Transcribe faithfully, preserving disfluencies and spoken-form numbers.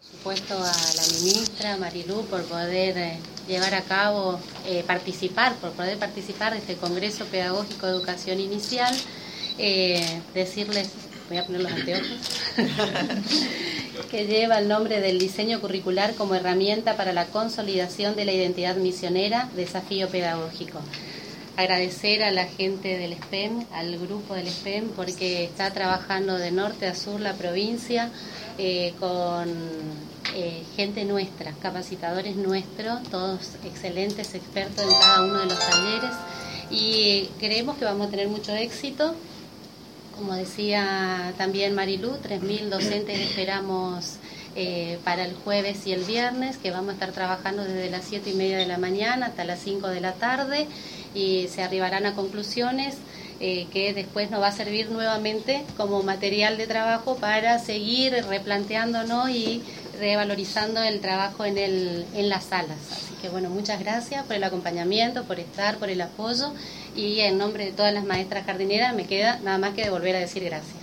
Por supuesto a la ministra Marilú por poder eh, llevar a cabo, eh, participar, por poder participar de este Congreso Pedagógico de Educación Inicial. Eh, decirles, voy a poner los anteojos, que lleva el nombre del diseño curricular como herramienta para la consolidación de la identidad misionera, desafío pedagógico. Agradecer a la gente del S P E M, al grupo del S P E M, porque está trabajando de norte a sur la provincia eh, con eh, gente nuestra, capacitadores nuestros, todos excelentes expertos en cada uno de los talleres, y creemos que vamos a tener mucho éxito. Como decía también Marilú, tres mil docentes esperamos eh, para el jueves y el viernes, que vamos a estar trabajando desde las siete y media de la mañana hasta las cinco de la tarde, y se arribarán a conclusiones eh, que después nos va a servir nuevamente como material de trabajo para seguir replanteándonos y revalorizando el trabajo en, el, en las salas. Así que bueno, muchas gracias por el acompañamiento, por estar, por el apoyo, y en nombre de todas las maestras jardineras me queda nada más que de volver a decir gracias.